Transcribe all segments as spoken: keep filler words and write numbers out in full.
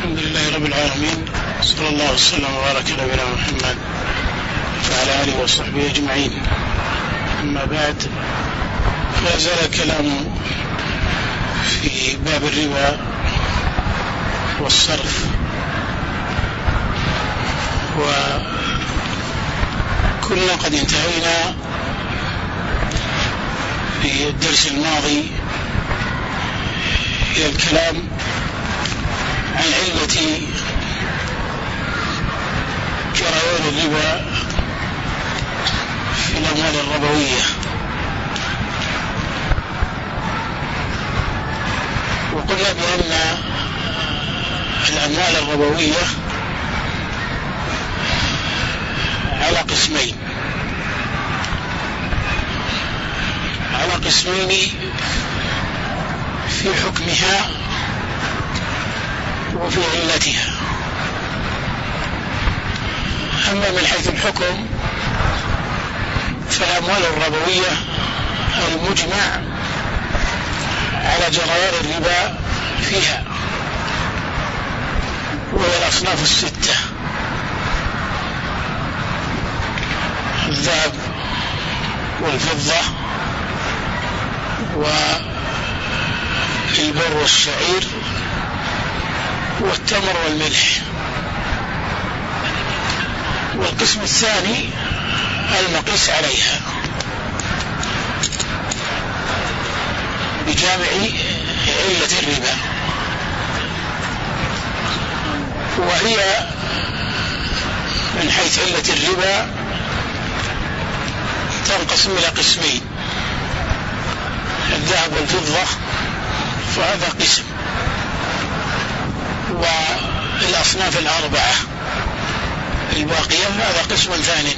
الحمد لله رب العالمين، صلى الله وسلم وبارك على نبينا محمد وعلى آله وصحبه أجمعين. أما بعد، فلا زال الكلام في باب الربا والصرف، وكنا قد انتهينا في الدرس الماضي إلى الكلام عن علة جريان الربا في الأموال الربوية، وقلنا بأن الأموال الربوية على قسمين على قسمين في حكمها وفي علتها. أما من حيث الحكم فالأموال الربوية المجمع على جريان الربا فيها، وهي الأصناف الستة: الذهب والفضة والبر والشعير والتمر والملح. والقسم الثاني المقيس عليها بجامع علة الربا، وهي من حيث علة الربا تنقسم إلى قسمين: الذهب والفضة فهذا قسم، والأصناف الأربعة الباقية هذا قسم ثاني.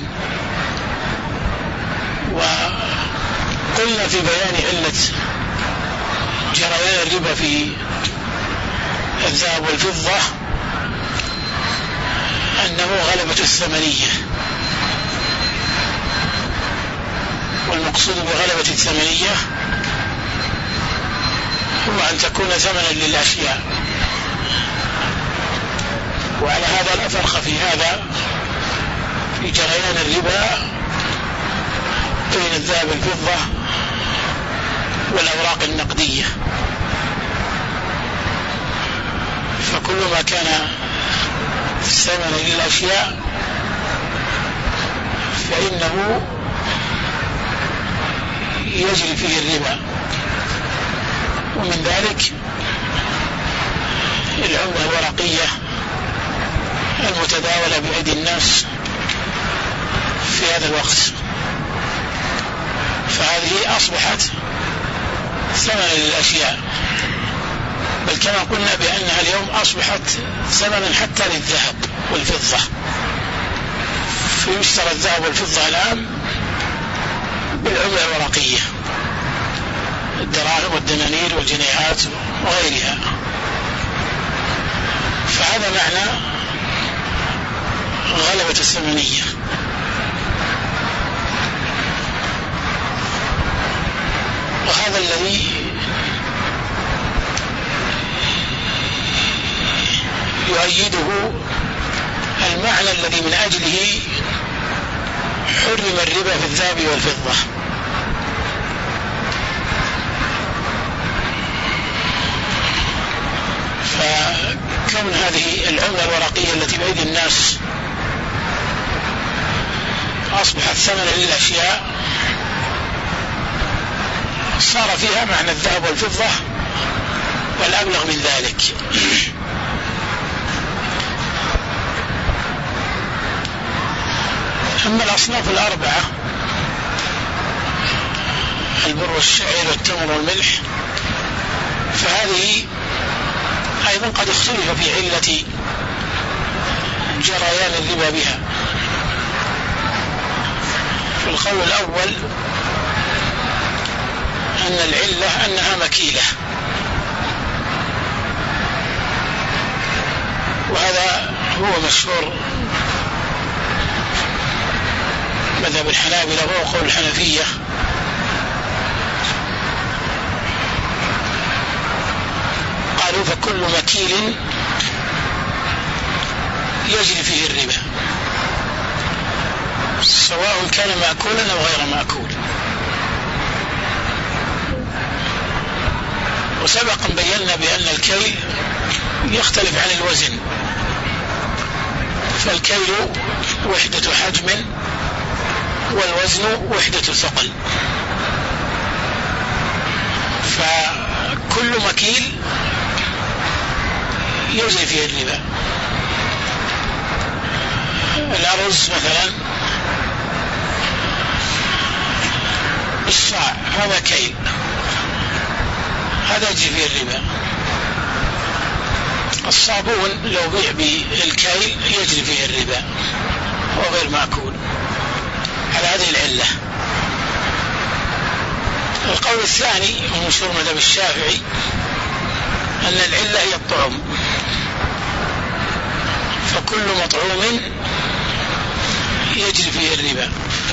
وقلنا في بيان علة جريان الربا في الذهب والفضة أنه غلبة الثمنية، والمقصود بغلبة الثمنية هو أن تكون ثمنا للأشياء. وعلى هذا لا فرق في هذا في جريان الربا بين الذهب والفضة والأوراق النقدية، فكل ما كان ثمنا للأشياء فإنه يجري فيه الربا. ومن ذلك العملة الورقية المتداولة بأيدي الناس في هذا الوقت، فهذه أصبحت ثمنا للأشياء، بل كما قلنا بأنها اليوم أصبحت ثمنا حتى للذهب والفضة، فيشترى الذهب والفضة الآن بالعملة الورقية، الدراهم والدنانير والجنيهات وغيرها. فهذا معنى غلبة الثمنية. وهذا الذي يؤيده المعنى الذي من أجله حرم الربا في الذهب والفضة. فكون هذه العملة الورقية التي بأيدي الناس أصبحت ثمنا للأشياء صار فيها معنى الذهب والفضة، والأبلغ من ذلك أما الأصناف الأربعة: البر والشعير والتمر والملح، فهذه أيضا قد اختلف في علة جريان الربا بها. في القول الأول أن العلة أنها مكيلة، وهذا هو مشهور مذهب الحنابلة وهو قول الحنفية، قالوا فكل مكيل يجري فيه الربا، سواء كان مأكولا أو غير مأكول. وسبقا بينا بأن الكيل يختلف عن الوزن، فالكيل وحدة حجم والوزن وحدة ثقل، فكل مكيل يجري فيه الربا. الأرز مثلا الصاع هذا كيل، هذا يجري فيه الربا. الصابون لو بيع بالكيل يجري فيه الربا وغير مأكول، على هذه العلة. القول الثاني هو مشهور مذهب الشافعي أن العلة هي الطعم، فكل مطعوم يجري فيه الربا،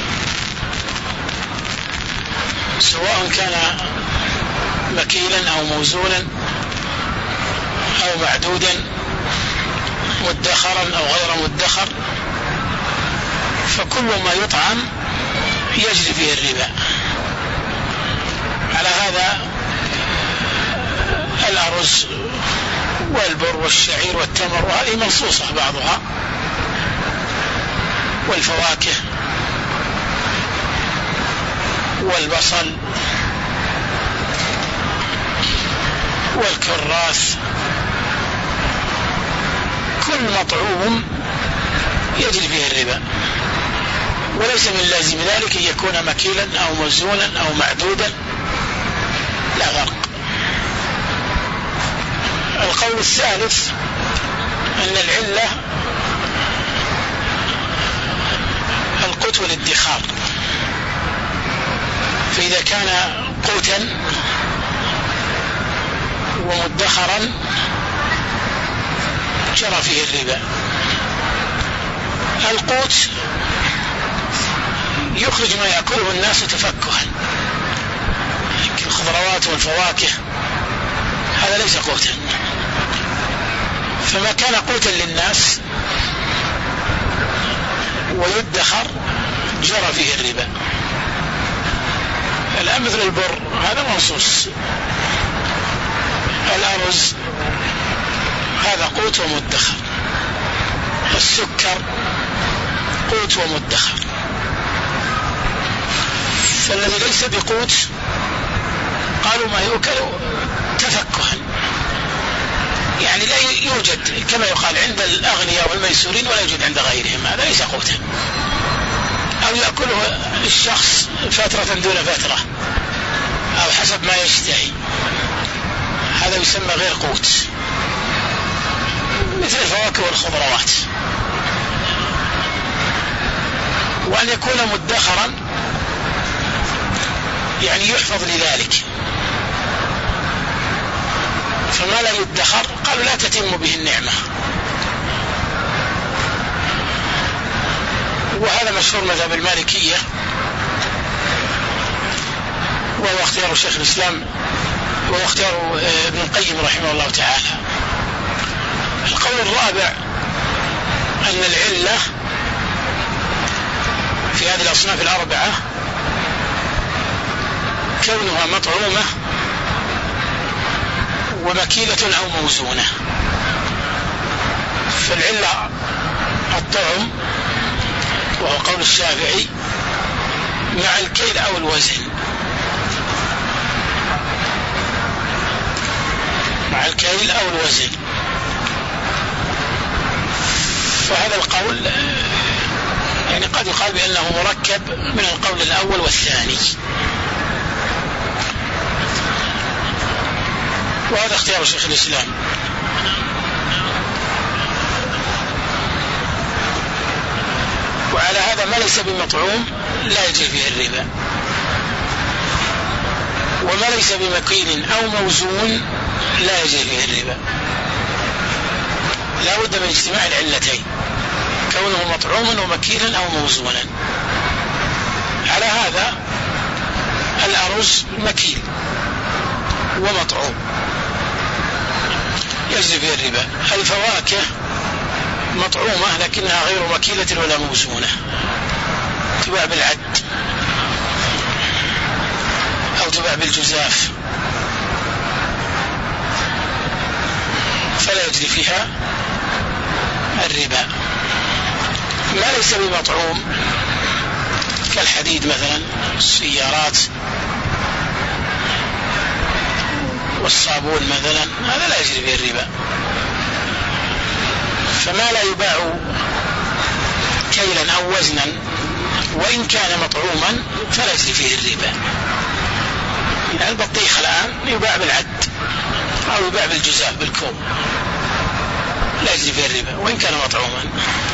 سواء كان مكيلا أو موزونا أو معدودا، مدخرا أو غير مدخر، فكل ما يطعم يجري فيه الربا. على هذا الأرز والبر والشعير والتمر، وهذه منصوصة بعضها، والفواكه والبصل والكراث، كل مطعوم يجري فيه الربا، وليس من لازم ذلك أن يكون مكيلا أو موزونا أو معدودا، لا فرق. القول الثالث أن العلة القوت والادخار، فإذا كان قوتا ومدخرا جرى فيه الربا. القوت يخرج ما يأكله الناس تفكها، الخضروات والفواكه، هذا ليس قوتا، فما كان قوتا للناس ويدخر جرى فيه الربا. الآن مثل البر هذا منصوص، الأرز هذا قوت ومدخر، السكر قوت ومدخر، فالذي ليس بقوت قالوا ما يؤكل تفكها، يعني لا يوجد كما يقال عند الأغنياء والميسورين ولا يوجد عند غيرهم، هذا ليس قوتا، أو يأكله الشخص فترة دون فترة أو حسب ما يشتهي، هذا يسمى غير قوت، مثل الفواكه والخضروات. وأن يكون مدخرا يعني يحفظ لذلك، فما لا يدخر قالوا لا تتم به النعمة، وهذا مشهور مذهب المالكية، وهو اختيار شيخ الإسلام وهو اختيار ابن القيم رحمه الله تعالى. القول الرابع أن العلة في هذه الأصناف الأربعة كونها مطعومة ومكيلة أو موزونة، فالعلة الطعم وهو قول الشافعي مع الكيل أو الوزن، مع الكيل أو الوزن، فهذا القول يعني قد يقال بأنه مركب من القول الأول والثاني، وهذا اختيار شيخ الإسلام. وعلى هذا ما ليس بمطعوم لا يجري فيه الربا، وما ليس بمكيل أو موزون لا يجري فيه الربا، لا بد من اجتماع العلتين، كونه مطعوما ومكيلا أو موزونا. على هذا الأرز مكيل ومطعوم يجري فيه الربا. الفواكه مطعومة لكنها غير مكيلة ولا موزونة، تباع بالعد أو تباع بالجزاف، فلا يجري فيها الربا. ما ليس بمطعوم كالحديد مثلا، السيارات والصابون مثلا، هذا لا يجري فيه الربا. فما لا يباع كيلا أو وزنا وإن كان مطعوما فلا يجري فيه الربا. يعني البطيخ الآن يباع بالعد أو يباع بالجزاف بالكوب، لا يجري فيه الربا وإن كان مطعوما.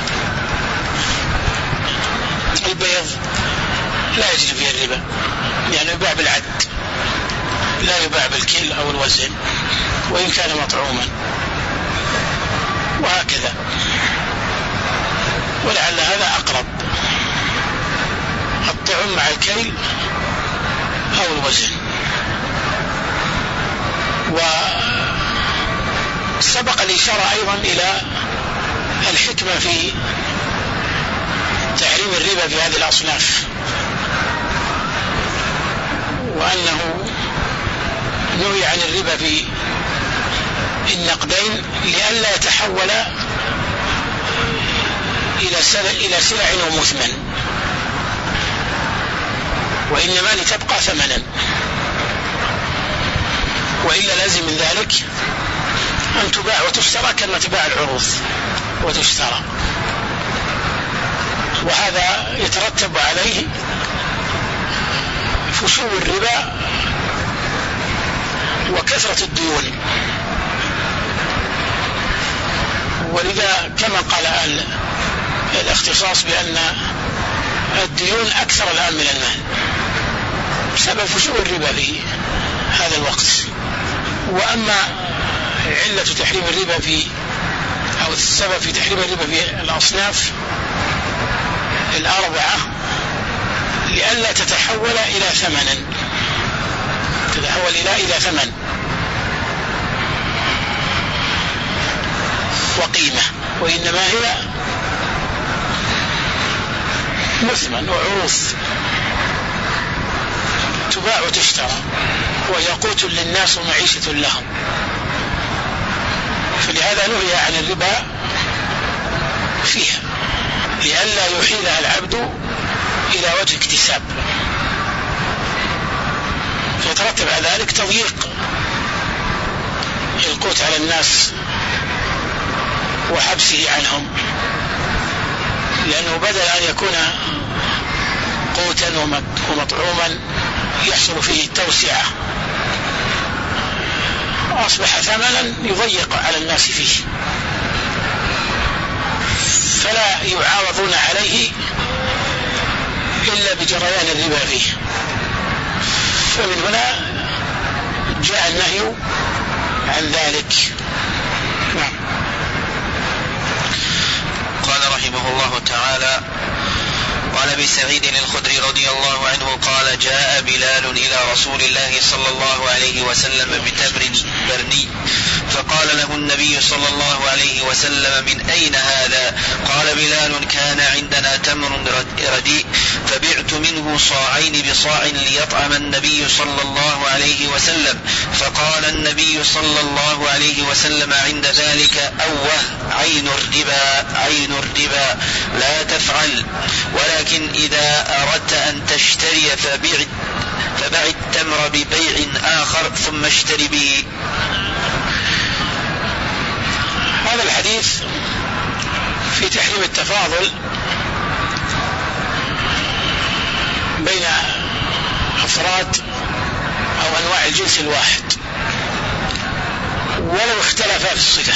البيض لا يجري فيه الربا، يعني يباع بالعد لا يباع بالكيل أو الوزن وإن كان مطعوما، وهكذا. ولعل هذا أقرب، الطعم مع الكيل أو الوزن. وسبق الإشارة أيضا إلى الحكمة في تحريم الربا في هذه الأصناف، وأنه نهي عن الربا في النقدين لئلا يتحول إلى سلع ومثمن، وإنما لتبقى ثمنا، وإلا لازم من ذلك أن تباع وتشترى كما تباع العروض وتشترى. وهذا يترتب عليه فشو الربا وكثرة الديون. ولذا كما قال أهل الاختصاص بأن الديون أكثر الآن من المال بسبب فشو الربا في هذا الوقت. وأما علة تحريم الربا في أو السبب في تحريم الربا في الأصناف الأربعة لئلا تتحول إلى ثمن، تتحول إلى إلى ثمن وقيمة، وإنما هي مثمن وعروض تباع وتشترى، وهي قوت للناس ومعيشة لهم. فلهذا نهي عن الربا فيها لئلا يحيلها العبد إلى وجه اكتساب، فيترتب على ذلك تضييق القوت على الناس وحبسه عنهم، لأنه بدل أن يكون قوتا ومطعوما يحصل فيه التوسعة أصبح ثمنا يضيق على الناس فيه، فلا يعاوضون عليه إلا بجريان الربا فيه. فمن هنا جاء النهي عن ذلك. نعم. قال رحمه الله تعالى: قال أبي سعيد الخدري رضي الله عنه قال: جاء بلال إلى رسول الله صلى الله عليه وسلم بتمر برني، فقال له النبي صلى الله عليه وسلم: من أين هذا؟ قال بلال: كان عندنا تمر رديء فبعت منه صاعين بصاع ليطعم النبي صلى الله عليه وسلم. فقال النبي صلى الله عليه وسلم عند ذلك: أوه، عين الربا، عين الربا، لا تفعل، ولكن إذا أردت أن تشتري فبيع فبع التمر ببيع آخر ثم اشتري به. هذا الحديث في تحريم التفاضل بين أفراد أو أنواع الجنس الواحد ولو اختلفا في الصفة.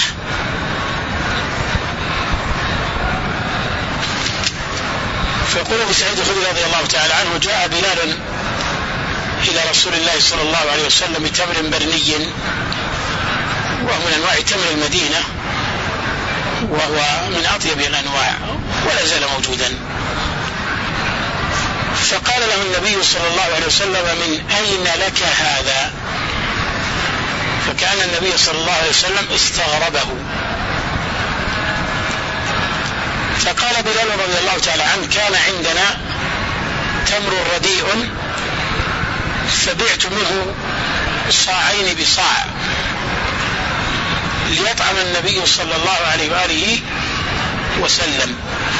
فيقول ابو سعيد الخدري رضي الله تعالى عنه: جاء بلال إلى رسول الله صلى الله عليه وسلم بتمر برني، وهو من أنواع تمر المدينة، وهو من أطيب الأنواع ولا زال موجودا. فقال له النبي صلى الله عليه وسلم: من أين لك هذا؟ فكان النبي صلى الله عليه وسلم استغربه، فقال بلال رضي الله تعالى عنه: كان عندنا تمر رديء فبعت منه صاعين بصاع ليطعم النبي صلى الله عليه وآله وسلم.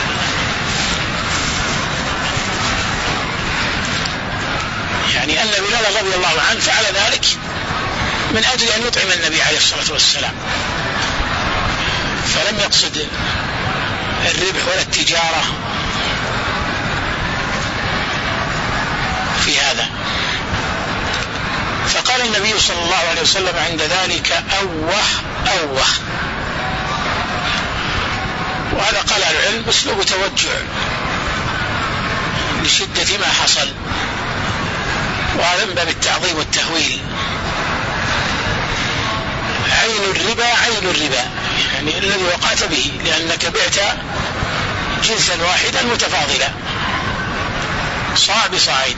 يعني أن بلال رضي الله عنه فعل ذلك من أجل أن يطعم النبي عليه الصلاة والسلام، فلم يقصد الربح ولا التجارة في هذا. فقال النبي صلى الله عليه وسلم عند ذلك: أوه أوه. وهذا قال العلم أسلوب توجع لشدة ما حصل، وهذا من باب التعظيم والتهويل. عين الربا عين الربا، يعني الذي وقعت به، لأنك بعت جنسا واحدا متفاضلا، صاع بصاعين.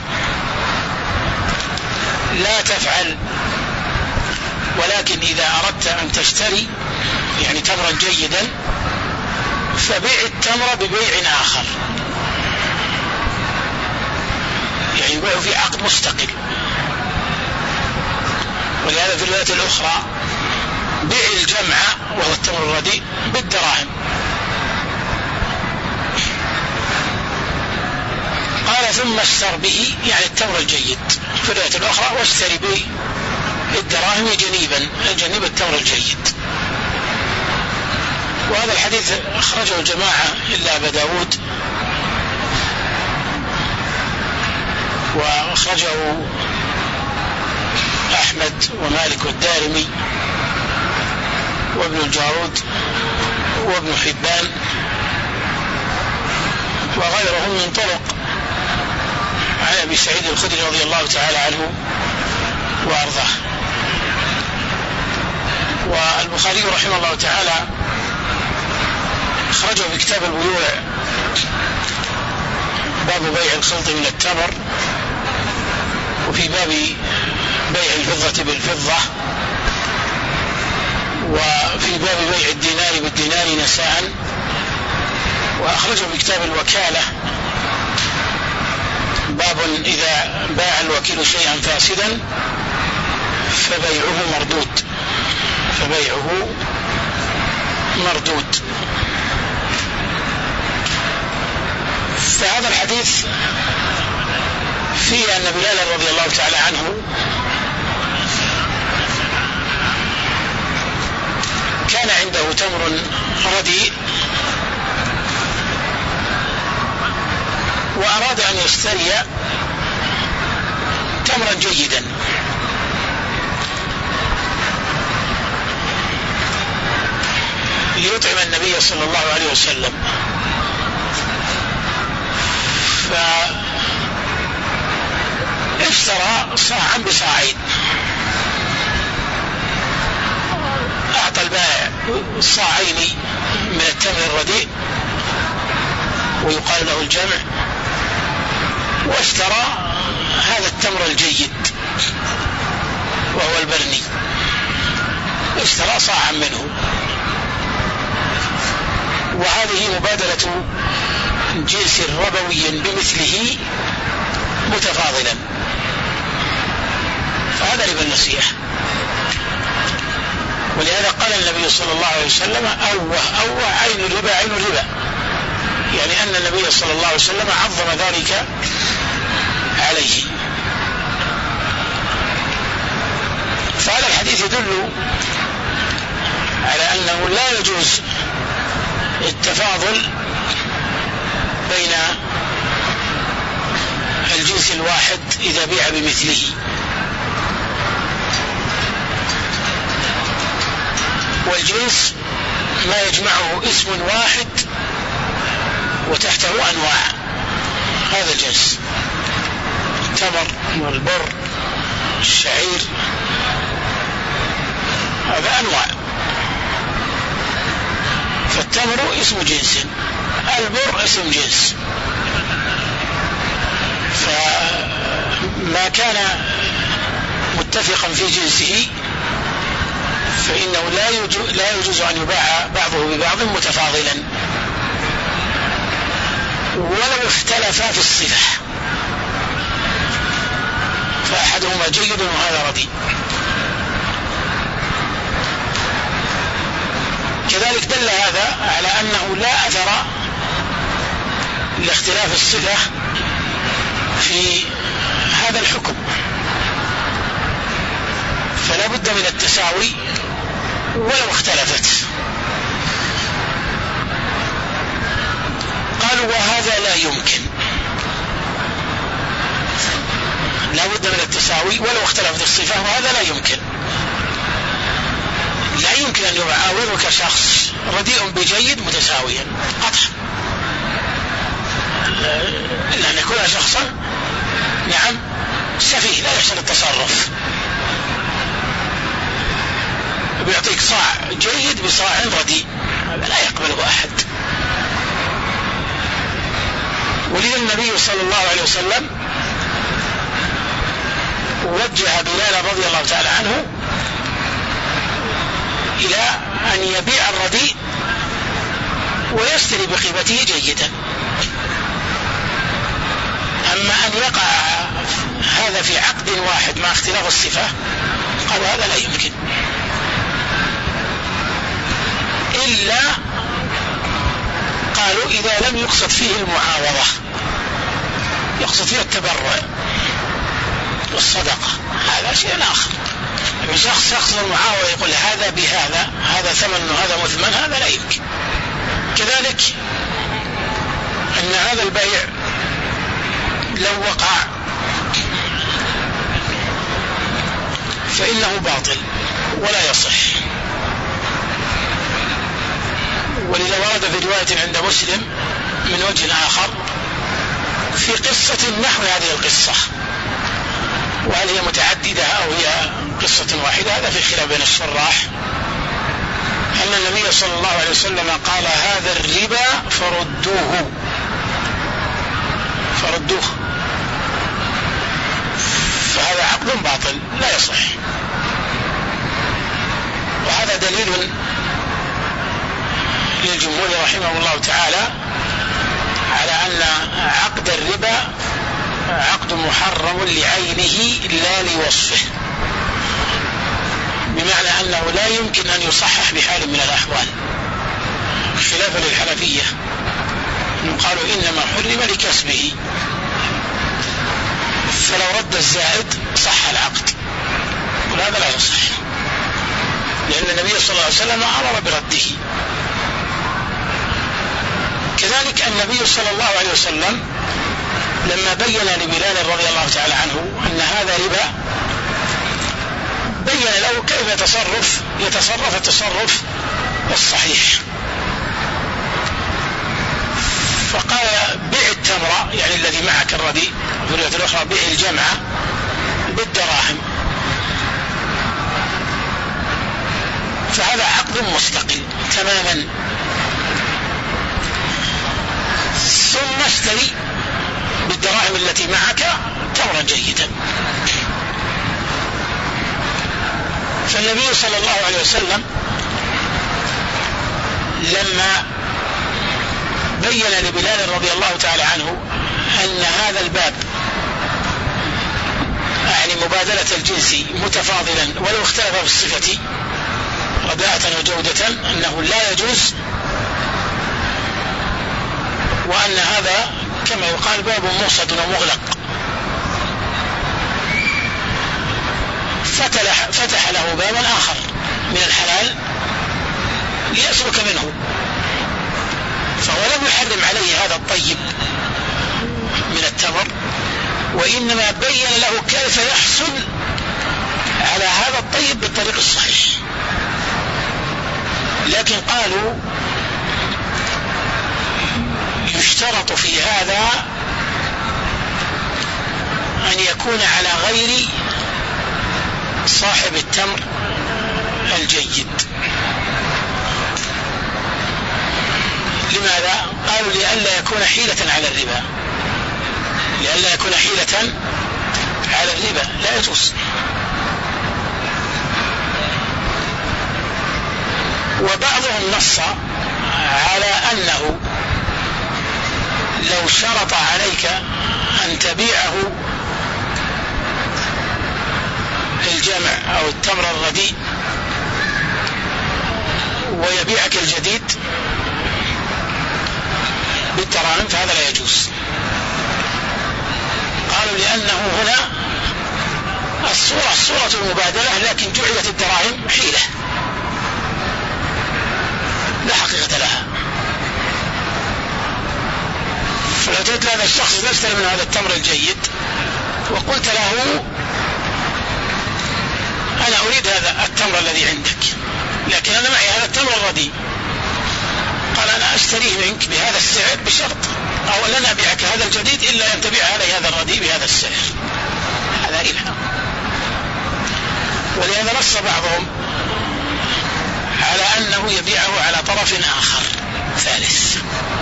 لا تفعل، ولكن إذا أردت أن تشتري يعني تمرا جيدا فبيع التمر ببيع آخر، يعني يبيع في عقد مستقل. ولهذا في الرواية الأخرى: بيع الجمع وهو التمر الرديء بالدراهم. قال: ثم اشتر به، يعني التمر الجيد. في الرواية الأخرى: واشتري به الدراهم جنيبا، جنيب التمر الجيد. وهذا الحديث أخرجه الجماعة إلا أبا داود، وأخرجه أحمد ومالك والدارمي وابن الجارود وابن حبان وغيرهم من طرق عن أبي سعيد الخدري رضي الله تعالى عنه وأرضاه. والبخاري رحمه الله تعالى أخرجه في كتاب البيوع باب بيع الخلط من التمر، وفي باب بيع الفضة بالفضة، وفي باب بيع الدينار بالدينار نساء، وأخرجه في كتاب الوكالة باب إذا باع الوكيل شيئا فاسدا فبيعه مردود فبيعه مردود. فهذا الحديث فيه أن بلال رضي الله تعالى عنه كان عنده تمر رديء وأراد أن يشتري تمرا جيدا، ليطعم النبي صلى الله عليه وسلم. فاشترى صاعا بصاعين، أعطى البائع صاعين من التمر الرديء ويقال له الجمع، واشترى هذا التمر الجيد وهو البرني، اشترى صاعا منه. وهذه مبادلة جنس ربوي بمثله متفاضلا، فهذا ربا النصيحة. ولهذا قال النبي صلى الله عليه وسلم: أوه أوه عين الربا عين الربا، يعني أن النبي صلى الله عليه وسلم عظم ذلك عليه. فهذا الحديث يدل على أنه لا يجوز التفاضل بين الجنس الواحد إذا بيع بمثله، والجنس ما يجمعه اسم واحد وتحته أنواع. هذا الجنس التمر والبر الشعير، هذا أنواع. فالتمر اسم جنس، البر اسم جنس. فما كان متفقا في جنسه فإنه لا يجوز, لا يجوز أن يباع بعضه ببعض متفاضلا، ولو اختلفا في الصفة، فأحدهما جيد وهذا رديء. كذلك دل هذا على أنه لا أثر لاختلاف الصفة في هذا الحكم، فلا بد من التساوي ولو اختلفت. قالوا وهذا لا يمكن، لا بد من التساوي ولو اختلفت الصفة، وهذا لا يمكن. لا يمكن أن يعاورك شخص رديء بجيد متساويا قطعا، إلا أن يكون شخصا نعم سفيه لا يحسن التصرف، بيعطيك صاع جيد بصاع رديء، هذا لا يقبله أحد. ولذا النبي صلى الله عليه وسلم وجه بلال رضي الله تعالى عنه إلى أن يبيع الرديء ويشتري بقيمته جيدا. أما أن يقع هذا في عقد واحد مع اختلاف الصفة، قالوا هذا لا يمكن، إلا قالوا إذا لم يقصد فيه المعاوضة، يقصد فيه التبرع والصدقة، هذا شيء آخر. من شخص يقصد المعاوضة يقول هذا بهذا، هذا ثمن وهذا مثمن، هذا لا يمكن. كذلك أن هذا البيع لو وقع فإنه باطل ولا يصح. ولذا ورد في رواية عند مسلم من وجه آخر في قصة نحو هذه القصة، وهل هي متعددة أو هي قصة واحدة، هذا في خلاف بين الشراح، أن النبي صلى الله عليه وسلم قال هذا الربا فردوه فردوه فهذا عقد باطل لا يصح. وهذا دليل للجمهور رحمه الله تعالى على أن عقد الربا عقد محرم لعينه لا لوصفه، بمعنى أنه لا يمكن أن يصحح بحال من الأحوال، خلافا للحنفية قالوا إنما حرم لكسبه، فلو رد الزائد صح العقد، وهذا لا يصح، لأن النبي صلى الله عليه وسلم أمر برده. كذلك النبي صلى الله عليه وسلم لما بين لبلال رضي الله تعالى عنه أن هذا ربا، بين له كيف يتصرف يتصرف التصرف الصحيح، فقال بيع التمر يعني الذي معك الرديء، في الرواية الأخرى بيع الجمع بالدراهم، فهذا عقد مستقل تماما. ثم اشتري بالدراهم التي معك تمرا جيدا. فالنبي صلى الله عليه وسلم لما بين لبلال رضي الله تعالى عنه أن هذا الباب يعني مبادلة الجنس متفاضلا ولو اختلف في الصفة رداءة وجودة، أنه لا يجوز، وأن هذا كما يقال باب موصد ومغلق، فتح, فتح له بابا آخر من الحلال ليسلك منه، فهو لم يحرم عليه هذا الطيب من التمر، وإنما بين له كيف يحصل على هذا الطيب بالطريق الصحيح. لكن قالوا يشترط في هذا أن يكون على غير صاحب التمر الجيد. لماذا؟ قالوا لئلا يكون حيلة على الربا، لئلا يكون حيلة على الربا لا يجوز. وبعضهم نص على أنه لو شرط عليك أن تبيعه الجمع أو التمر الرديء ويبيعك الجديد بالدراهم فهذا لا يجوز. قالوا لأنه هنا الصورة الصورة المبادلة، لكن جعلت الدراهم حيلة لا حقيقة لها. فلو قلت لهذا الشخص نشتري من هذا التمر الجيد وقلت له أنا أريد هذا التمر الذي عندك لكن أنا معي هذا التمر الرديء، قال أنا أشتريه منك بهذا السعر بشرط أو لن أبيعك هذا الجديد إلا أن تبيع علي هذا الرديء بهذا السعر، هذا ربا. ولهذا نص بعضهم على أنه يبيعه على طرف آخر ثالث،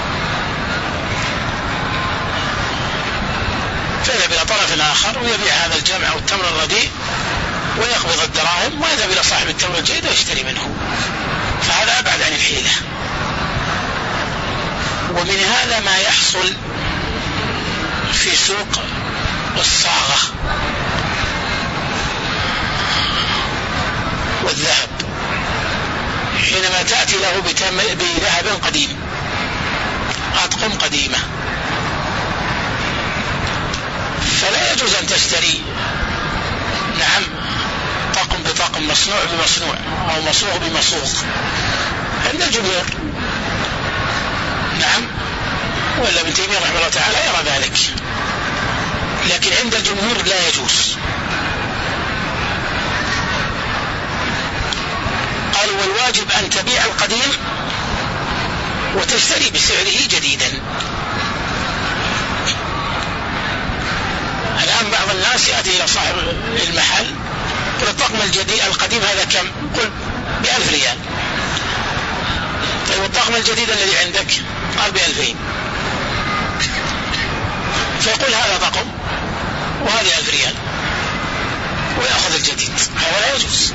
فيذهب إلى طرف آخر ويبيع هذا الجمع أو التمر الرديء ويقبض الدراهم ويذهب إلى صاحب التمر الجيد ويشتري منه، فهذا أبعد عن الحيلة. ومن هذا ما يحصل في سوق الصاغة والذهب، حينما تأتي له بذهب قديم أطقم قديمة فلا يجوز أن تشتري نعم طقم بطقم مصنوع بمصنوع أو مصوغ بمصوغ عند الجمهور، نعم، ولا ابن تيمية رحمه الله تعالى يرى ذلك، لكن عند الجمهور لا يجوز. قالوا والواجب أن تبيع القديم وتشتري بسعره جديدا. الآن بعض الناس يأتي إلى صاحب المحل يقول الطقم الجديد القديم هذا كم؟ قل بألف ريال. طيب والطقم الجديد الذي عندك؟ قال بألفين. فيقول هذا طقم وهذه ألف ريال ويأخذ الجديد، هذا لا يجوز.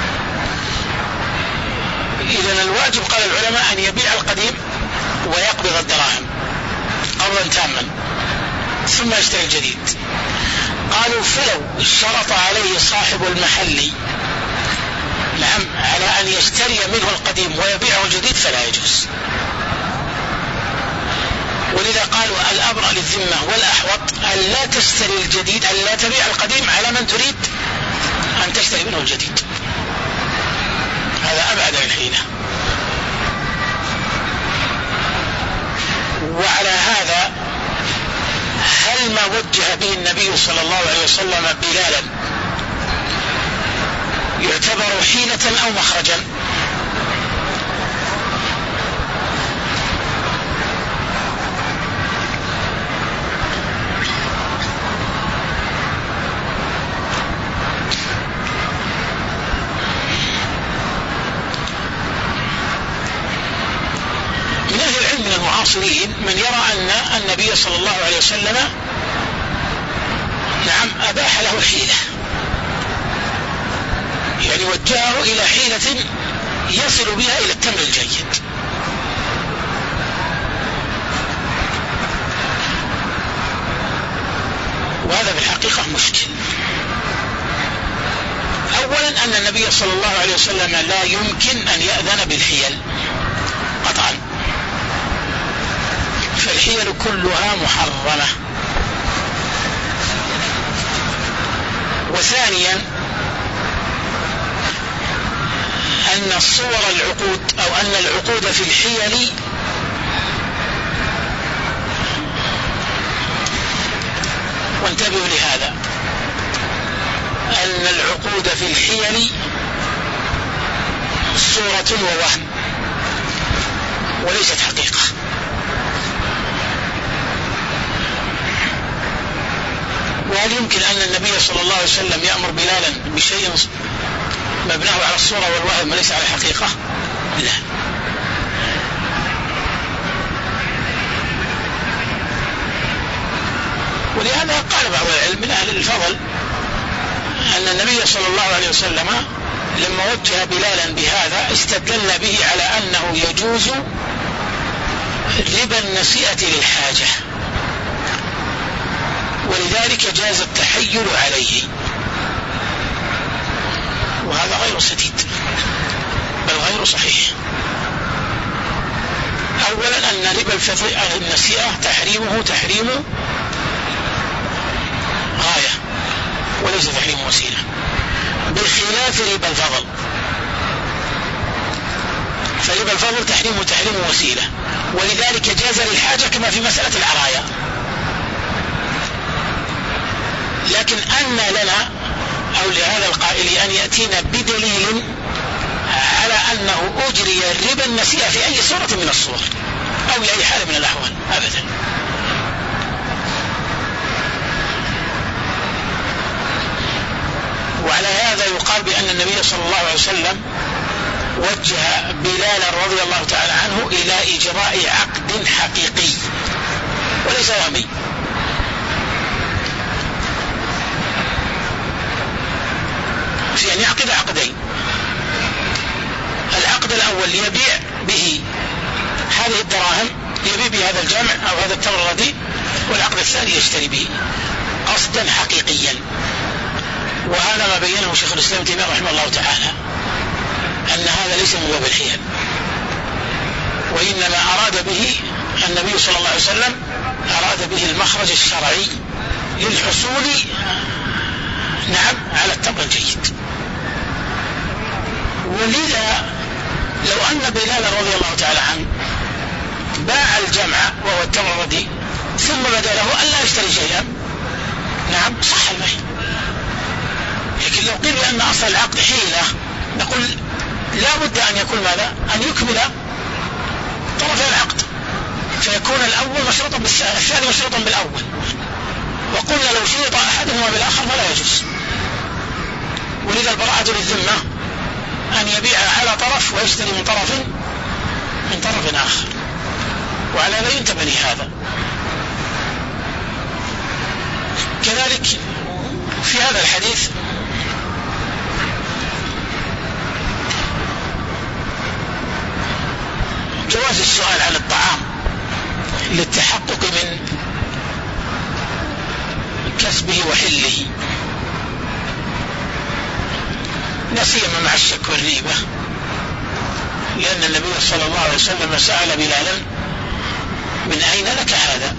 إذن الواجب قال العلماء أن يبيع القديم ويقبض الدراهم قبضا تاما ثم يشتري الجديد. قالوا فلو اشترط عليه صاحب المحل نعم على أن يشتري منه القديم ويبيعه الجديد فلا يجوز. ولذا قالوا الأبرأ للذمة والأحوط أن لا تشتري الجديد، أن لا تبيع القديم على من تريد أن تشتري منه الجديد، هذا أبعد عن الحيلة. وعلى هذا هل ما وجه به النبي صلى الله عليه وسلم بلالا يعتبر حيلة أو مخرجا؟ من أهل العلم من المعاصرين من يرى أن النبي صلى الله عليه وسلم نعم أباح له الحيلة، يعني وجهه إلى حيلة يصل بها إلى التمر الجيد. وهذا بالحقيقة مشكل. أولا أن النبي صلى الله عليه وسلم لا يمكن أن يأذن بالحيل قطعا، فالحيل كلها محرمة. وثانيا أن الصور العقود أو أن العقود في الحيل وانتبهوا لهذا أن العقود في الحيل صورة ووهم وليست حقيقة. وهل يمكن أن النبي صلى الله عليه وسلم يأمر بلالا بشيء مبناه على الصورة والوهم وليس على الحقيقة؟ لا. ولهذا قال بعض العلم من أهل الفضل أن النبي صلى الله عليه وسلم لما وجه بلالا بهذا استدل به على أنه يجوز ربا النسيئة للحاجة، ولذلك جاز التحيل عليه، وهذا غير سديد بل غير صحيح. أولا أن ربا النسيئة تحريمه تحريم غاية وليس تحريم وسيلة، بخلاف ربا الفضل، فربا الفضل تحريمه تحريم وسيلة، ولذلك جاز للحاجة كما في مسألة العرايا. لكن أن لنا أو لهذا القائل أن يأتينا بدليل على أنه أجري الربا النسيئة في أي صورة من الصور أو في أي حال من الأحوال أبدا. وعلى هذا يقال بأن النبي صلى الله عليه وسلم وجه بلالا رضي الله تعالى عنه إلى إجراء عقد حقيقي وليس وهمي. في أن يعقد عقدين، العقد الأول ليبيع به هذه الدراهم، يبيع به هذا الجامع أو هذا التمر الرديء، والعقد الثاني يشتري به قصدا حقيقيا. وهذا ما بينه شيخ الإسلام ابن تيمية رحمه الله تعالى، أن هذا ليس من باب الحيل، وإنما أراد به النبي صلى الله عليه وسلم أراد به المخرج الشرعي للحصول نعم على التمر الجيد. ولذا لو أن بلالا رضي الله تعالى عنه باع الجمع وهو التمر الرديء ثم بدا له أن لا يشتري شيئا، نعم صح البيع. لكن لو قيل بأن أصل العقد حيلة نقول لا بد أن يكون ماذا؟ أن يكمل طرف العقد، فيكون الأول مشروطا بالثاني، الثاني مشروطا بالأول. وقلنا لو شرط أحدهما بالآخر فلا يجوز. ولذا البراءة للذمة أن يبيع على طرف ويشتري من طرف من طرف آخر، وعلى لا ينتبه هذا. كذلك في هذا الحديث جواز السؤال عن الطعام للتحقق من كسبه وحله، لا سيما مع الشك والريبة، لأن النبي صلى الله عليه وسلم سأل بلالا من أين لك هذا؟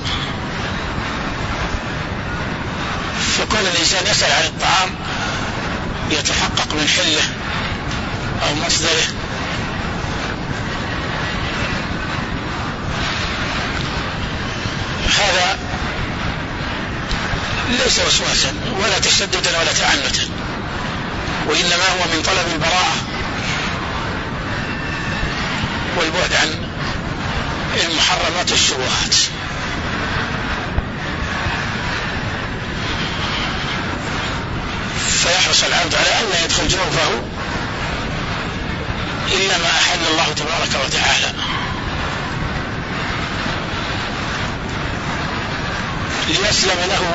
فكون الإنسان يسأل عن الطعام يتحقق من حله أو مصدره هذا ليس وسواسا ولا تشددا ولا تعنتا، وإنما هو من طلب البراءة والبعد عن المحرمات والشبهات. فيحرص العبد على أن لا يدخل جوفه إلا ما أحل الله تبارك وتعالى، ليسلم له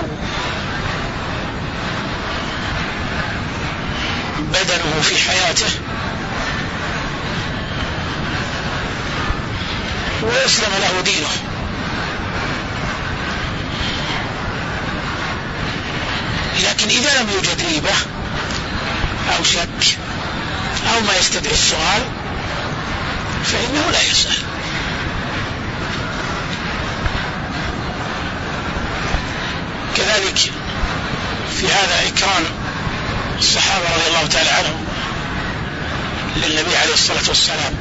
بدنه في حياته ويسلم له دينه. لكن إذا لم يوجد ريبة أو شك أو ما يستدعي السؤال فإنه لا يسأل. كذلك في هذا إكرام الصحابة رضي الله تعالى عنهم للنبي عليه الصلاة والسلام،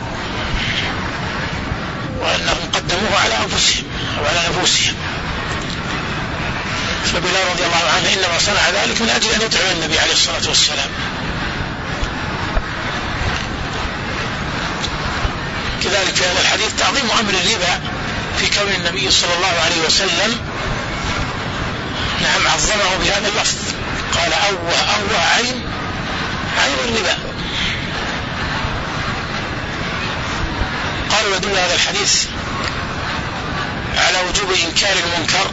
وأنهم قدموه على أنفسهم أو على نفوسهم. فبلال رضي الله عنه إنما صنع ذلك من أجل أن يطعم النبي عليه الصلاة والسلام. كذلك في هذا الحديث تعظيم أمر الربا في كون النبي صلى الله عليه وسلم نعم عظمه بهذا اللفظ، قال أوه أوه عين عين الربا. قالوا يدل هذا الحديث على وجوب إنكار المنكر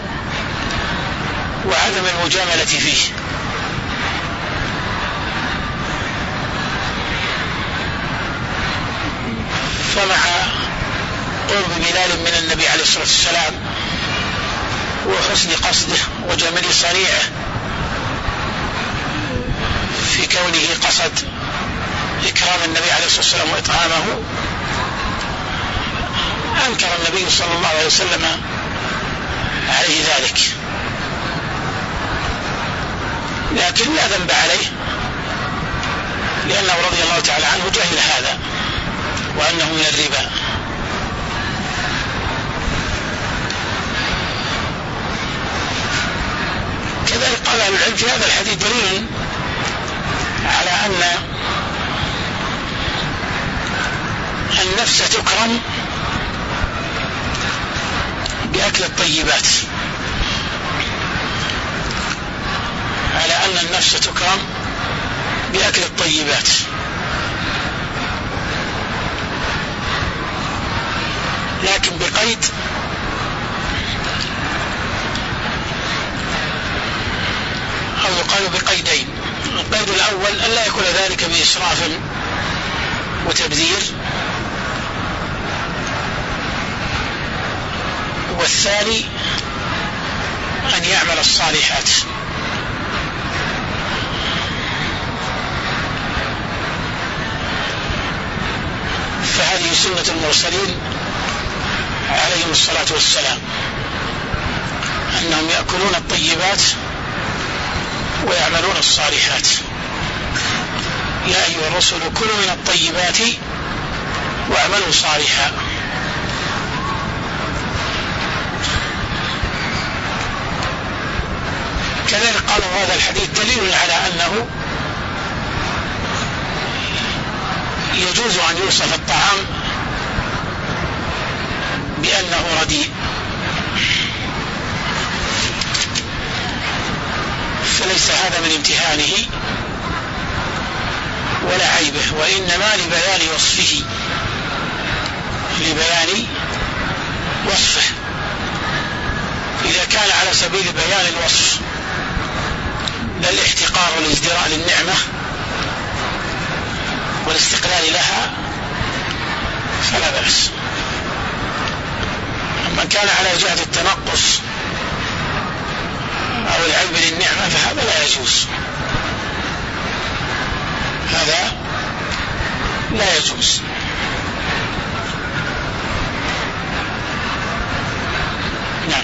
وعدم المجاملة فيه. فمع قرب بلال من النبي عليه الصلاة والسلام وحسن قصده وجمال صنيعه في كونه قصد إكرام النبي عليه الصلاة والسلام وإطعامه، أنكر النبي صلى الله عليه وسلم عليه ذلك، لكن لا ذنب عليه لأنه رضي الله تعالى عنه جهل هذا وأنه من الربا. كذلك قال أهل العلم في هذا الحديث دليل على أن النفس تكرم بأكل الطيبات، على أن النفس تكرم بأكل الطيبات، لكن بقيد أو يقال بقيدين. القيد الأول أن لا يكون ذلك بإسراف وتبذير، والثاني أن يعمل الصالحات. فهذه سنة المرسلين عليهم الصلاة والسلام، أنهم يأكلون الطيبات ويعملون الصالحات. يا أيها الرسل كلوا من الطيبات واعملوا صالحا. كذلك قالوا هذا الحديث دليل على أنه يجوز أن يوصف الطعام بأنه رديء، فليس هذا من امتهانه ولا عيبه، وإنما لبيان وصفه، لبيان وصفه. إذا كان على سبيل بيان الوصف لا الاحتقار والازدراء للنعمة والاستقلال لها فلا بأس. أما كان على جهة التنقص أو العيب للنعمة فهذا لا يجوز، هذا لا يجوز. نعم.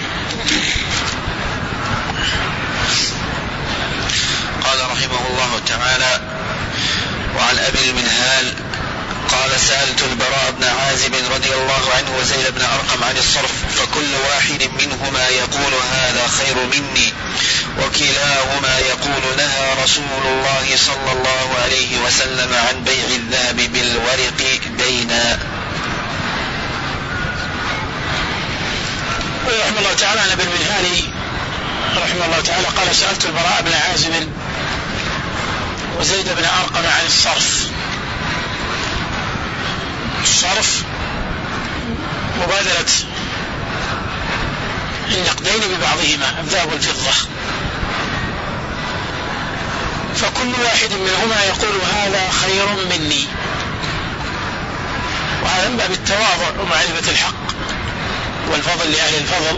قال رحمه الله تعالى: وعن أبي المنهال قال: سألت البراء بن عازب رضي الله عنه وزيد بن أرقم عن الصرف، فكل واحد منهما يقول هذا خير مني، وكلاهما يقول نهى رسول الله صلى الله عليه وسلم عن بيع الذهب بالورق دينا. رحمه الله تعالى عن أبي المنهال رحمه الله تعالى قال: سألت البراء بن عازب وزيد بن أرقم عن الصرف. الصرف مبادلة النقدين ببعضهما، الذهب والفضة، فكل واحد منهما يقول هذا خير مني، وهذا من باب التواضع ومعرفة الحق والفضل لأهل الفضل.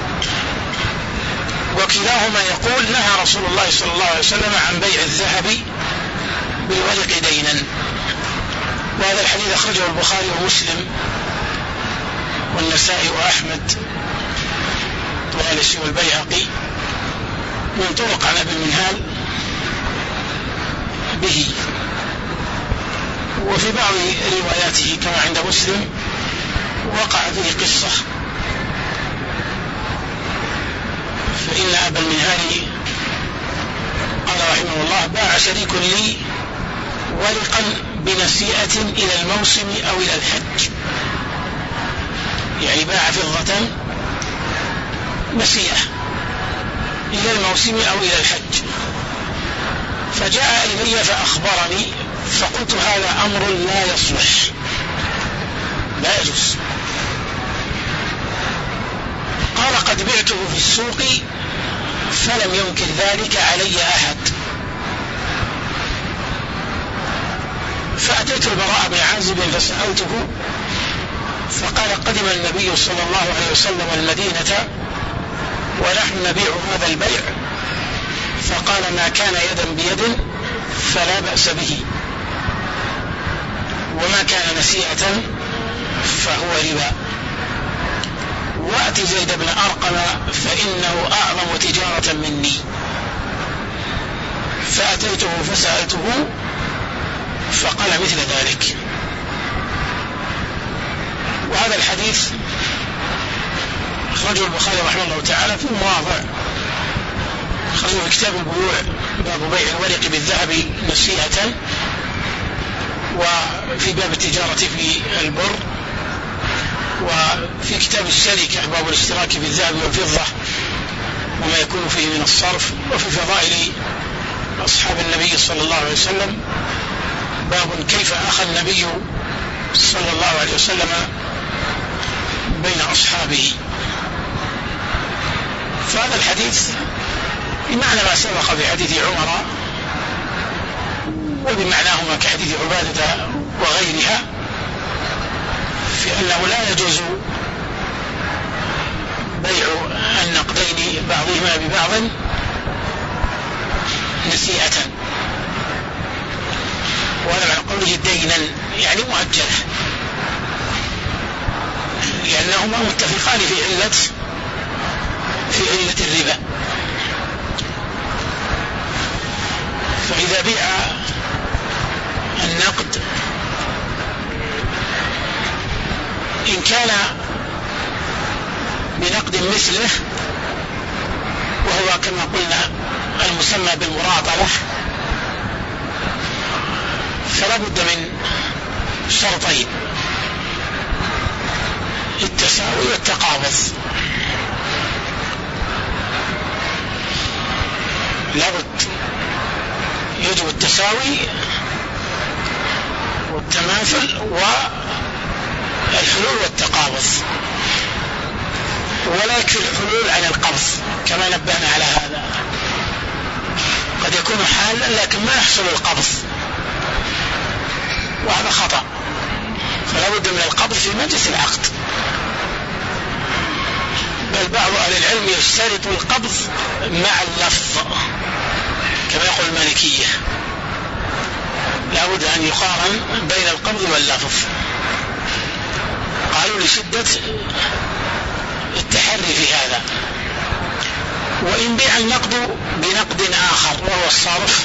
وكلاهما يقول نهى رسول الله صلى الله عليه وسلم عن بيع الذهب بالورق دينا. وهذا الحديث أخرجه البخاري ومسلم والنسائي وأحمد والطيالسي والبيهقي من طرق عن أبي المنهال به. وفي بعض رواياته كما عند مسلم وقع فيه قصة، فإن أبا المنهال قال رحمه الله: باع شريك لي ورقا بنسيئة إلى الموسم أو إلى الحج، يعني باع فضة نسيئة إلى الموسم أو إلى الحج، فجاء إلي فأخبرني، فقلت هذا أمر لا يصلح، لا يجوز. قال: قد بعته في السوق فلم ينكر ذلك علي أحد. فأتيت البراء بن عازب فسألته، فقال: قدم النبي صلى الله عليه وسلم المدينة ونحن نبيع هذا البيع، فقال ما كان يدا بيد فلا بأس به، وما كان نسيئة فهو ربا. وأت زيد بن أرقم فإنه أعظم تجارة مني، فأتيته فسألته فقال مثل ذلك. وهذا الحديث أخرجه البخاري رحمه الله تعالى في مواضع، أخرجه في كتاب البيوع باب بيع الورق بالذهب نسيئة، وفي باب التجارة في البر، وفي كتاب السلكة باب الاشتراك في الذهب والفضة وما يكون فيه من الصرف، وفي فضائل أصحاب النبي صلى الله عليه وسلم باب كيف أخى النبي صلى الله عليه وسلم بين أصحابه. فهذا الحديث بمعنى ما سبق في حديث عمر وبمعناهما كحديث عبادة وغيرها، في أنه لا يجوز بيع النقدين بعضهما ببعض نسيئة، وهذا معنى قوله دينا يعني مؤجلة، لأنهما متفقان في علة في علة الربا. فإذا بيع النقد إن كان بنقد مثله، وهو كما قلنا المسمى بالمراطلة، فلا بد من شرطين: التساوي والتقابض. لابد يجب التساوي والتماثل والحلول والتقابض، ولا يكفي الحلول عن القبض كما نبهنا على هذا، قد يكون حالا لكن ما يحصل القبض، وهذا خطأ، فلا بد من القبض في مجلس العقد. بل بعض أهل العلم يشترط القبض مع اللفظ كما يقول المالكية، لا بد أن يقارن بين القبض واللفظ، قالوا لشدة التحري في هذا. وإن بيع النقد بنقد آخر وهو الصرف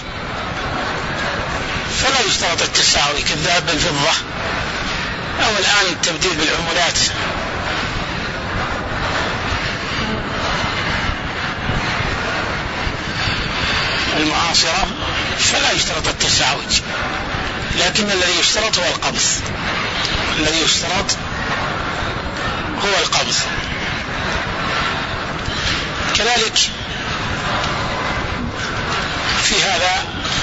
فلا يشترط التساوي كالذهب بالفضة، أو الآن التبديل بالعملات، المعاصرة، فلا يشترط التساوي، لكن الذي يشترط هو القبض، الذي يشترط هو القبض. كذلك في هذا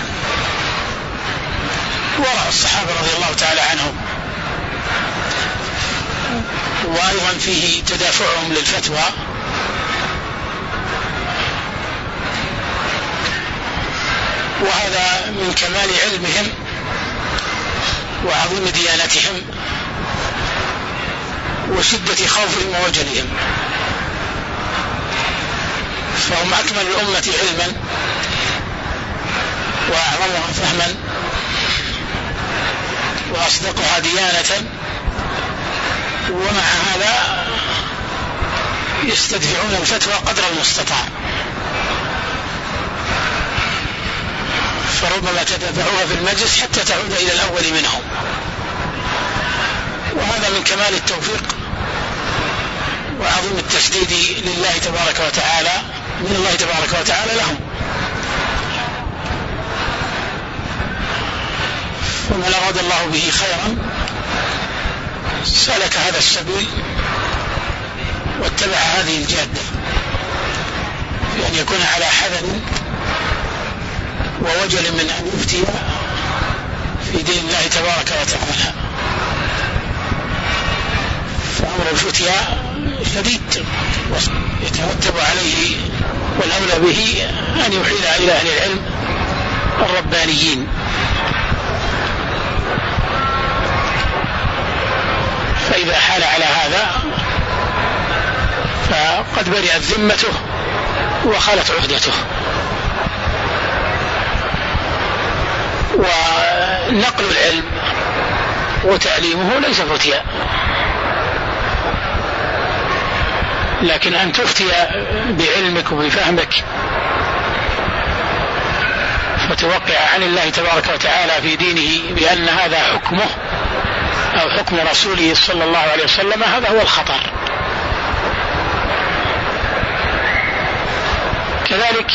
ورع الصحابة رضي الله تعالى عنهم، وأيضا فيه تدافعهم للفتوى، وهذا من كمال علمهم وعظيم ديانتهم وشدة خوفهم ووجلهم، فهم أكمل الأمة علما وأعظمها فهما وأصدقها ديانة، ومع هذا يستدفعون الفتوى قدر المستطاع، فربما تدافعوها في المجلس حتى تعود إلى الأول منهم، وهذا من كمال التوفيق وعظيم التسديد لله تبارك وتعالى من الله تبارك وتعالى لهم. ومن أراد الله به خيرا سلك هذا السبيل واتبع هذه الجادة، في أن يكون على حذر ووجل من أن يفتي في دين الله تبارك وتعالى، فأمر الفتيا شديد يترتب عليه، والأولى به أن يحيل إلى أهل العلم الربانيين. فإذا حال على هذا قد برئت ذمته وخلت عهدته. ونقل العلم وتعليمه ليس فتيا، لكن أن تفتي بعلمك وبفهمك فتوقع عن الله تبارك وتعالى في دينه بأن هذا حكمه أو حكم رسوله صلى الله عليه وسلم، هذا هو الخطر. كذلك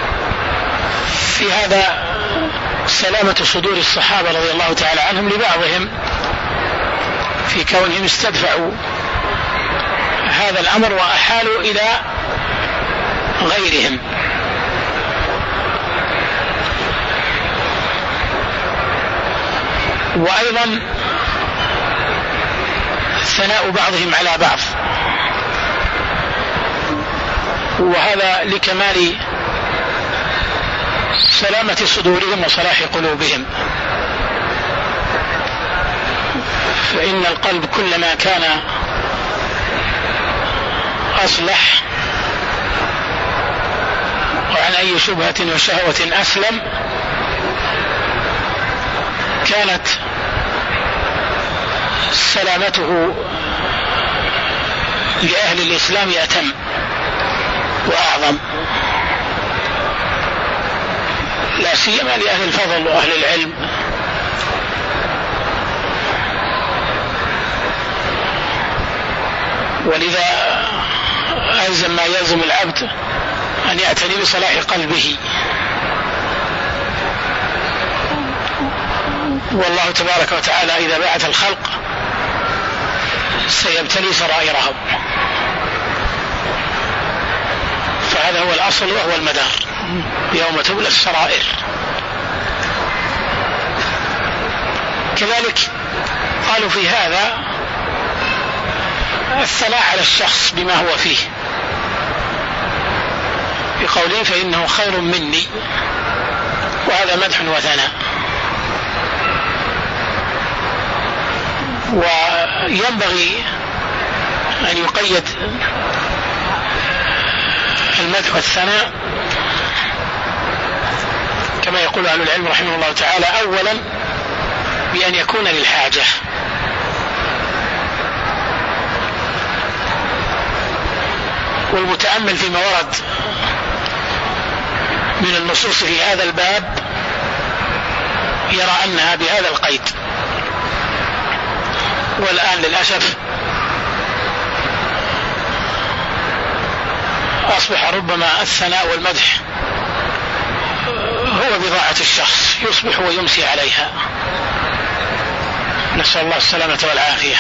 في هذا سلامة صدور الصحابة رضي الله تعالى عنهم لبعضهم في كونهم استدفعوا هذا الأمر وأحالوا إلى غيرهم. وأيضا ثناء بعضهم على بعض، وهذا لكمال سلامة صدورهم وصلاح قلوبهم. فإن القلب كلما كان أصلح وعن أي شبهة وشهوة أسلم كانت سلامته لأهل الإسلام أتم وأعظم، لا سيما لأهل الفضل وأهل العلم. ولذا ألزم ما يلزم العبد أن يعتني بصلاح قلبه، والله تبارك وتعالى إذا بعث الخلق سيبتلي سرائرهم، فهذا هو الأصل وهو المدار يوم تبلى السرائر. كذلك قالوا في هذا الثناء على الشخص بما هو فيه، بقوله فإنه خير مني، وهذا مدح وثناء. وينبغي أن يقيد المدح والثناء كما يقول أهل العلم رحمه الله تعالى أولا بأن يكون للحاجة، والمتأمل فيما ورد من النصوص في هذا الباب يرى أنها بهذا القيد. والآن للأسف أصبح ربما الثناء والمدح هو بضاعة الشخص يصبح ويمسي عليها، نسأل الله السلامة والعافية.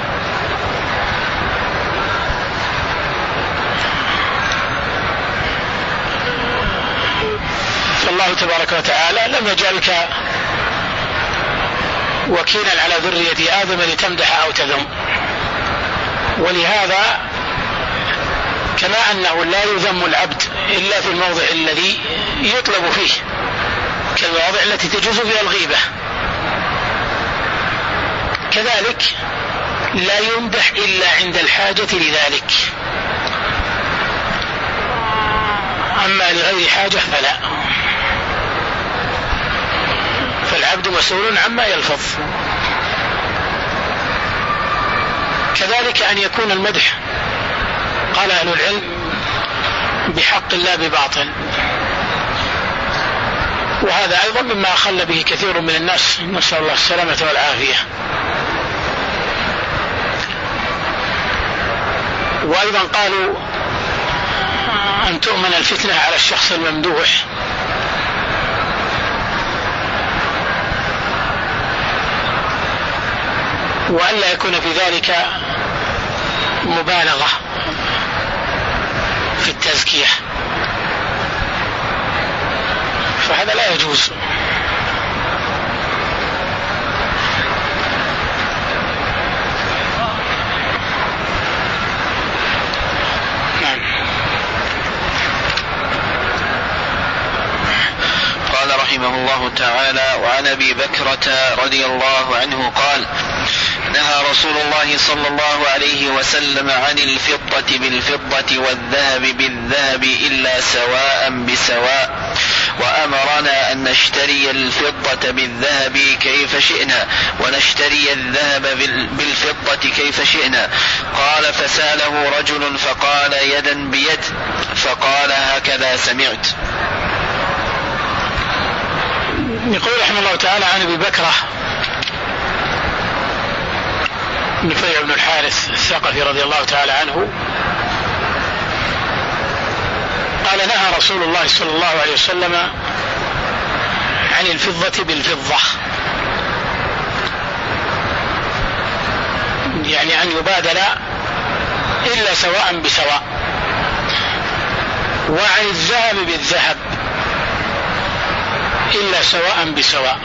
فالله تبارك وتعالى لم يجعلك وكيلا على ذرية آدم لتمدح أو تذم، ولهذا كما أنه لا يذم العبد إلا في الموضع الذي يطلب فيه كالمواضع التي تجوز فيها الغيبة، كذلك لا يمدح إلا عند الحاجة لذلك، أما لغير حاجة فلا. فالعبد مسؤول عما يلفظ. كذلك أن يكون المدح قال أهل العلم بحق لا بباطل، وهذا أيضا مما أخل به كثير من الناس، نسأل الله السلامة والعافية. وأيضا قالوا أن تؤمن الفتنة على الشخص الممدوح، وأن لا يكون في ذلك مبالغة في التزكية، فهذا لا يجوز. نعم. قال رحمه الله تعالى: وعن أبي بكرة رضي الله عنه قال: نهى رسول الله صلى الله عليه وسلم عن الفضة بالفضة والذهب بالذهب إلا سواء بسواء، وأمرنا أن نشتري الفضة بالذهب كيف شئنا ونشتري الذهب بالفضة كيف شئنا. قال فسأله رجل فقال يدا بيد، فقال هكذا سمعت. يقول رحمه الله تعالى عن أبي بكرة نفيع بن الحارث الثقفي رضي الله تعالى عنه قال نهى رسول الله صلى الله عليه وسلم عن الفضة بالفضة، يعني أن يبادل إلا سواء بسواء، وعن الذهب بالذهب إلا سواء بسواء.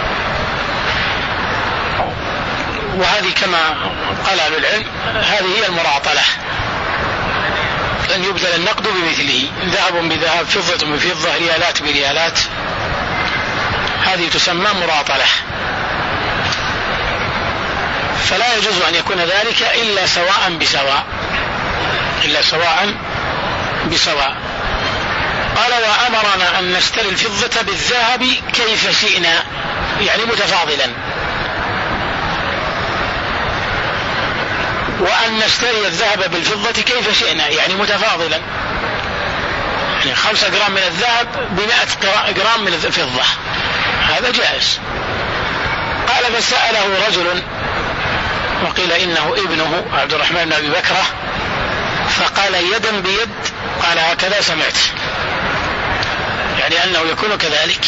وهذه كما قال أهل العلم هذه هي المراطلة، أن يبدل النقد بمثله، ذهب بذهب، فضة بفضة، ريالات بريالات، هذه تسمى مراطلة. فلا يجوز أن يكون ذلك إلا سواء بسواء، إلا سواء بسواء. قال وأمرنا أن نشتري الفضة بالذهب كيف شئنا، يعني متفاضلا، وأن نشتري الذهب بالفضة كيف شئنا، يعني متفاضلا، يعني خمسة جرام من الذهب بمئة جرام من الفضة، هذا جائز. قال فسأله رجل وقيل إنه ابنه عبد الرحمن بن أبي بكرة فقال يدا بيد، قال هكذا سمعت، يعني أنه يكون كذلك.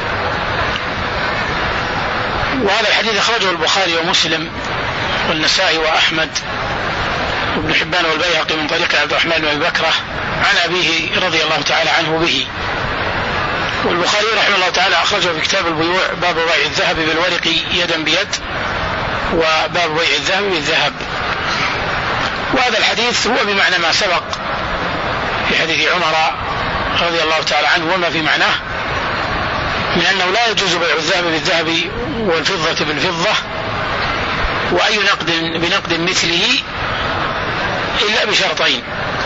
وهذا الحديث أخرجه البخاري ومسلم والنسائي وأحمد وابن حبان والبيهقي من طريق عبد الرحمن بن أبي بكرة عن أبيه رضي الله تعالى عنه به. والبخاري رحمه الله تعالى أخرجه في كتاب البيوع باب بيع الذهب بالورق يدا بيد، وباب بيع الذهب بالذهب. وهذا الحديث هو بمعنى ما سبق في حديث عمر رضي الله تعالى عنه وما في معناه من أنه لا يجوز بيع الذهب بالذهب والفضة بالفضة وأي نقد بنقد مثله إلا بشرطين: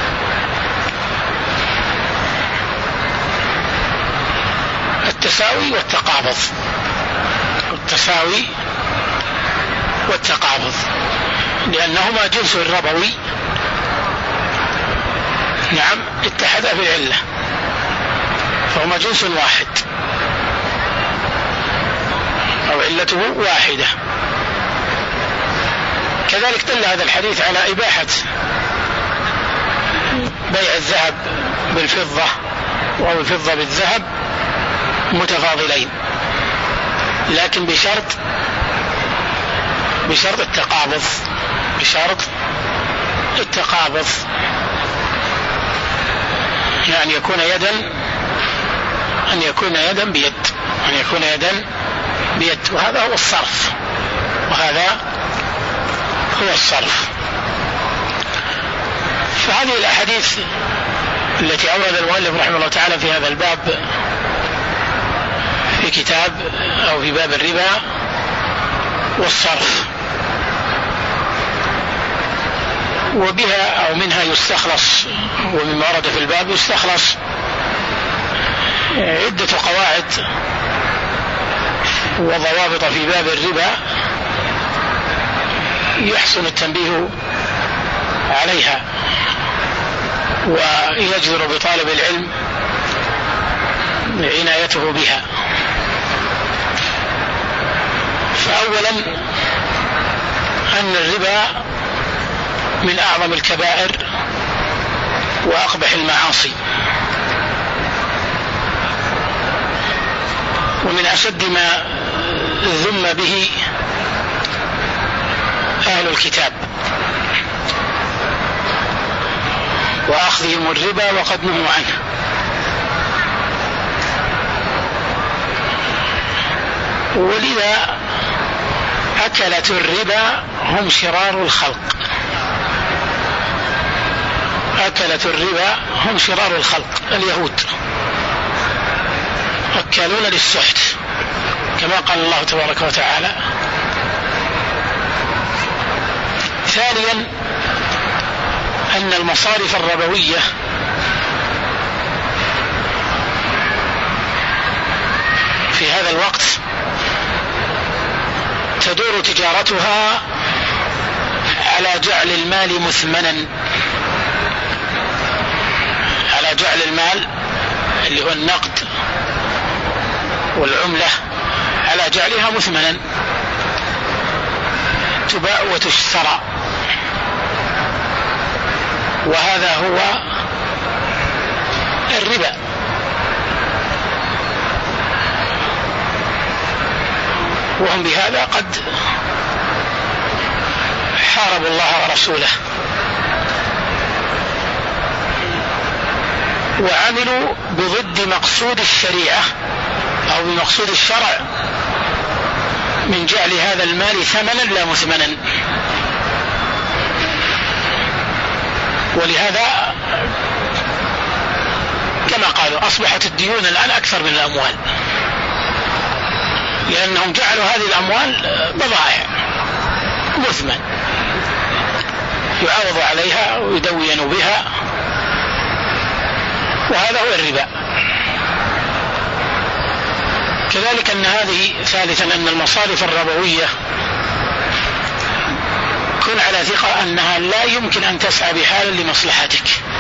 التساوي والتقابض. التساوي والتقابض لأنهما جنس ربوي، نعم، اتحدا في العلة، فهما جنس واحد أو علته واحدة. كذلك دل هذا الحديث على إباحة بيع الذهب بالفضة أو الفضة بالذهب متفاضلين، لكن بشرط بشرط التقابض بشرط التقابض يعني يكون يدا أن يكون يدا بيد أن يكون يدا بيد وهذا هو الصرف وهذا هو الصرف. فهذه الأحاديث التي أورد المؤلف رحمه الله تعالى في هذا الباب في كتاب أو في باب الربا والصرف، وبها أو منها يستخلص، ومما ورد في الباب يستخلص عدة قواعد وضوابط في باب الربا يحسن التنبيه عليها ويجدر بطالب العلم عنايته بها. فأولا أن الربا من أعظم الكبائر وأقبح المعاصي، ومن أشد ما ذم به أهل الكتاب وأخذهم الربا وقد نهوا عنه. ولذا أكلة الربا هم شرار الخلق أكلة الربا هم شرار الخلق اليهود، أكلون للسحت كما قال الله تبارك وتعالى: ثانيا أن المصارف الربوية في هذا الوقت تدور تجارتها على جعل المال مثمنا، على جعل المال اللي هو النقد والعملة على جعلها مثمنا تباع وتشترى، وهذا هو الربا. وهم بهذا قد حاربوا الله ورسوله وعملوا بضد مقصود الشريعة أو بمقصود الشرع من جعل هذا المال ثمنا لا مثمنا. ولهذا كما قالوا أصبحت الديون الآن أكثر من الأموال، لأنهم جعلوا هذه الأموال بضائع مثمن يعوض عليها ويدون بها، وهذا هو الربا. كذلك أن هذه ثالثا أن المصارف الربوية كن على ثقة أنها لا يمكن أن تسعى بحال لمصلحتك،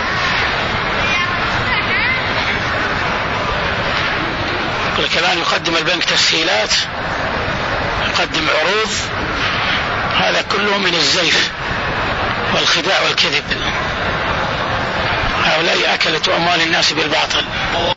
الآن يقدم البنك تسهيلات، يقدم عروض، هذا كله من الزيف والخداع والكذب. هؤلاء أكلت أموال الناس بالباطل.